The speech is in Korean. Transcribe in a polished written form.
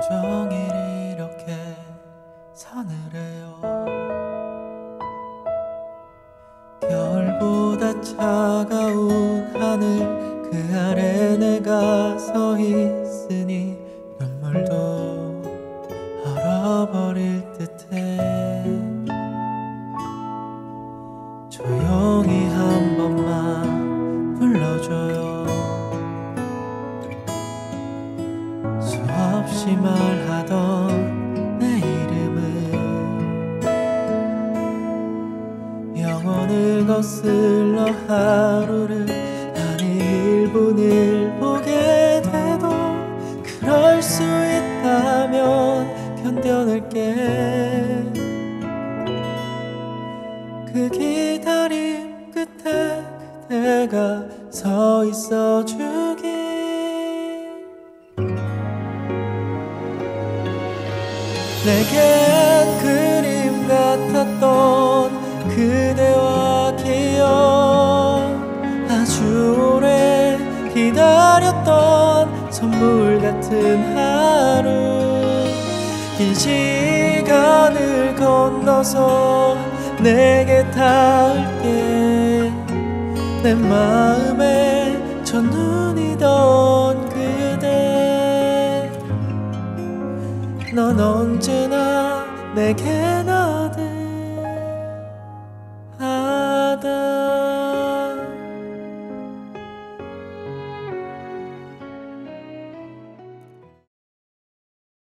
종일 이렇게 서늘해요. 겨울보다 차가운 하늘 그 아래 내가 서 있으니 눈물도 얼어버릴 듯해. 조용히 한 번만 불러줘요. 수없이 말하던 내 이름을 영혼을 거슬러 하루를 아니 1분을 보게 돼도 그럴 수 있다면 견뎌낼게. 그 기다림 끝에 그대가 서 있어 주길. 내겐 그림 같았던 그대와 기억, 아주 오래 기다렸던 선물 같은 하루. 이 시간을 건너서 내게 닿을게. 내 마음에 첫눈이던 그대, 넌 언제나 내게 나